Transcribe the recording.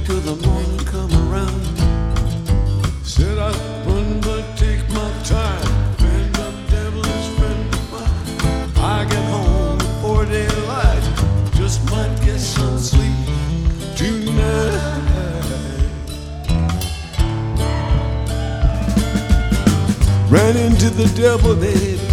till the morning come around. Said I wouldn't but take my time, and the devil is friend of mine. I get home before daylight, just might get some sleep tonight. Ran into the devil, baby,